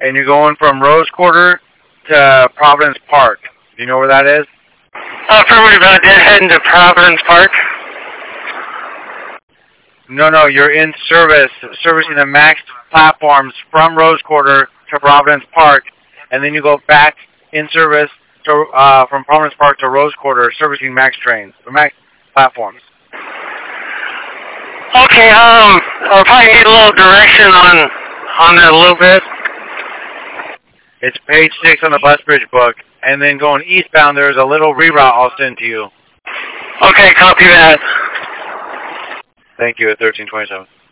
and you're going from Rose Quarter to Providence Park. Do you know where that is? Affirmative, heading to Providence Park. No, you're in servicing the MAX platforms from Rose Quarter to Providence Park, and then you go back in service to, from Providence Park to Rose Quarter, servicing MAX trains, the MAX platforms. Okay, I'll probably need a little direction on that a little bit. It's page 6 on the bus bridge book, and then going eastbound, there's a little reroute I'll send to you. Okay, copy that. Thank you, at 1327.